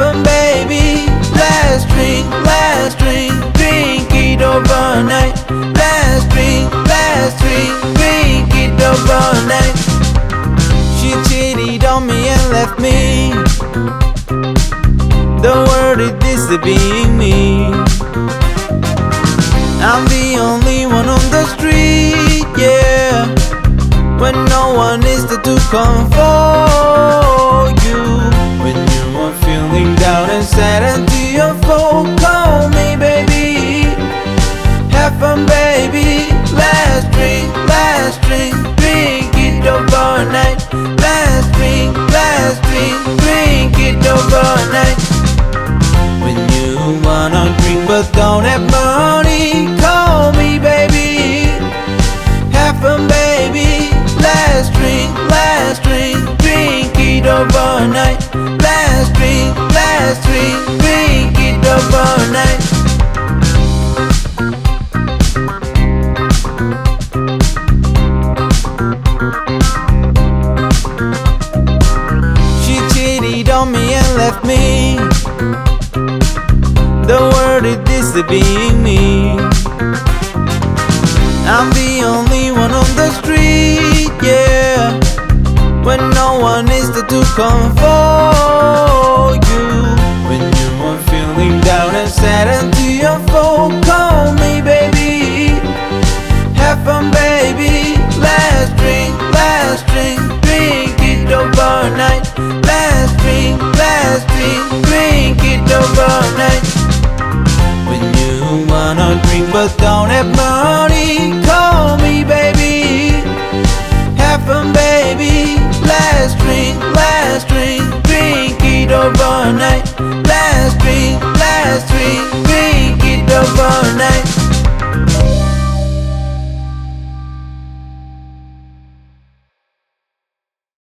Happen, baby. Last drink, drink it overnight. Last drink, drink it overnight. She cheated on me and left me. The world is disturbing me. I'm the only one on the street, yeah, when no one is there to comfort you. When you are feeling down and sad and to your phone, call me, baby. Have fun, baby. Last drink, drink it overnight. Last drink, drink it overnight. When you wanna drink but don't have money, call me, baby. Have fun, baby. Last drink, drink it overnight. Last drink, drink it overnight. She cheated on me and left me. The world is disturbing me. I'm the only one on the street, yeah, when no one is there to comfort you. When you are feeling down and sad and to your phone, call me, baby. Have fun, baby. Last drink, drink it overnight. Last drink, drink it overnight. When you wanna drink but don't have money, call me, baby. Have fun, baby. Last drink, drink it over.